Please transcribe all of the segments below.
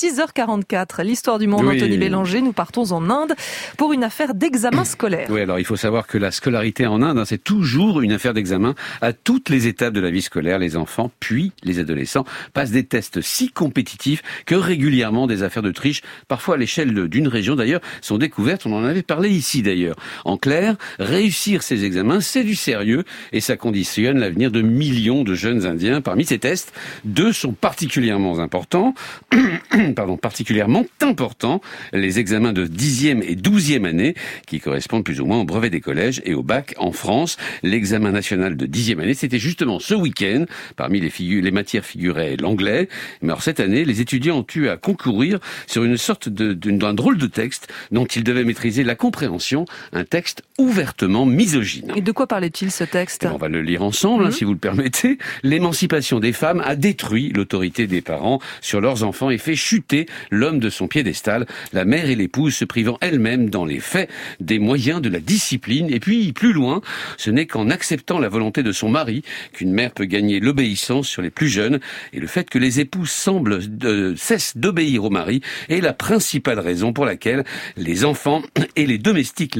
6h44. L'histoire du monde, Anthony Bélanger. Nous partons en Inde pour une affaire d'examen scolaire. Oui, alors il faut savoir que la scolarité en Inde, c'est toujours une affaire d'examen à toutes les étapes de la vie scolaire. Les enfants, puis les adolescents, passent des tests si compétitifs que régulièrement des affaires de triche, parfois à l'échelle d'une région d'ailleurs, sont découvertes. On en avait parlé ici d'ailleurs. En clair, réussir ces examens, c'est du sérieux et ça conditionne l'avenir de millions de jeunes Indiens. Parmi ces tests, 2 sont particulièrement importants. Particulièrement importants, les examens de 10e et 12e année, qui correspondent plus ou moins au brevet des collèges et au bac en France. L'examen national de 10e année, c'était justement ce week-end. Parmi les matières figurait l'anglais. Mais alors cette année, les étudiants ont eu à concourir sur une sorte d'un drôle de texte dont ils devaient maîtriser la compréhension, un texte ouvertement misogyne. Et de quoi parlait-il ce texte ? On va le lire ensemble, si vous le permettez. L'émancipation des femmes a détruit l'autorité des parents sur leurs enfants et fait chuter l'homme de son piédestal, la mère et l'épouse se privant elles-mêmes dans les faits des moyens de la discipline. Et puis, plus loin, ce n'est qu'en acceptant la volonté de son mari qu'une mère peut gagner l'obéissance sur les plus jeunes. Et le fait que les épouses cessent d'obéir au mari est la principale raison pour laquelle les enfants et les domestiques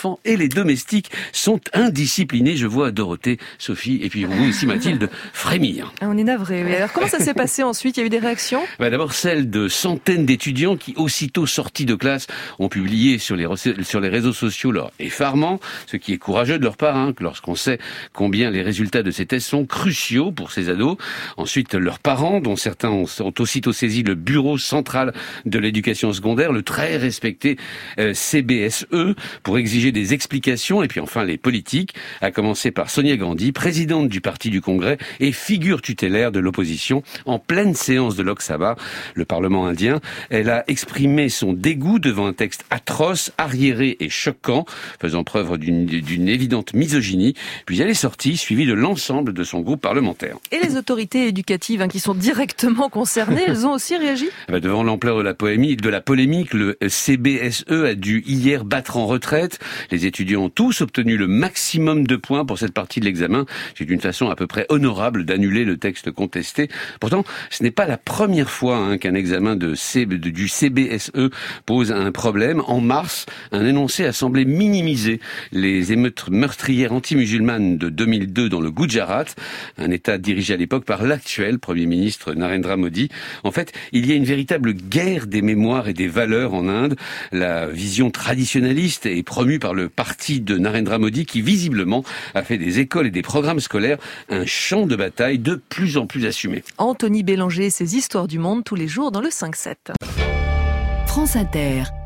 sont indisciplinés. Je vois Dorothée, Sophie et puis vous aussi Mathilde frémir. On est navrés. Mais alors comment ça s'est passé ensuite ? Il y a eu des réactions ? D'abord celle de centaines d'étudiants qui, aussitôt sortis de classe, ont publié sur les réseaux sociaux leur effarement, ce qui est courageux de leur part, lorsqu'on sait combien les résultats de ces tests sont cruciaux pour ces ados. Ensuite, leurs parents, dont certains ont aussitôt saisi le bureau central de l'éducation secondaire, le très respecté CBSE, pour exiger des explications. Et puis enfin, les politiques, à commencer par Sonia Gandhi, présidente du Parti du Congrès et figure tutélaire de l'opposition, en pleine séance de Lok Sabha, le Parlement indien. Elle a exprimé son dégoût devant un texte atroce, arriéré et choquant, faisant preuve d'une évidente misogynie. Puis elle est sortie, suivie de l'ensemble de son groupe parlementaire. Et les autorités éducatives qui sont directement concernées, elles ont aussi réagi ? Devant l'ampleur de la polémique, le CBSE a dû hier battre en retraite. Les étudiants ont tous obtenu le maximum de points pour cette partie de l'examen. C'est une façon à peu près honorable d'annuler le texte contesté. Pourtant, ce n'est pas la première fois qu'un examen du CBSE pose un problème. En mars, un énoncé a semblé minimiser les émeutes meurtrières anti-musulmanes de 2002 dans le Gujarat, un État dirigé à l'époque par l'actuel Premier ministre Narendra Modi. En fait, il y a une véritable guerre des mémoires et des valeurs en Inde. La vision traditionnaliste est promue par le parti de Narendra Modi qui, visiblement, a fait des écoles et des programmes scolaires un champ de bataille de plus en plus assumé. Anthony Bélanger et ses histoires du monde tous les jours dans le 5-7. France Inter.